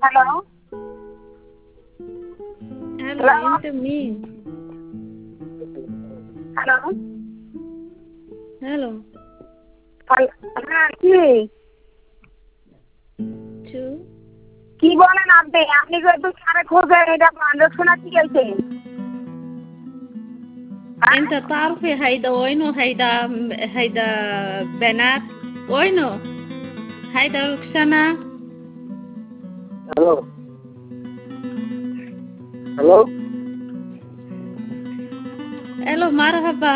Hello? Hello, Hello? انت مين؟ Hello? Hello, হ্যাঁ কি شو؟ কি বলেন আপনি আপনি কি একটু সারে খোঁজেন এটা মানুষ শোনা কি গেছে انت تعرفي هيدا وينه؟ هيدا بنات وينه؟ هيدا روكسانا. Hello hello الو مرحبا.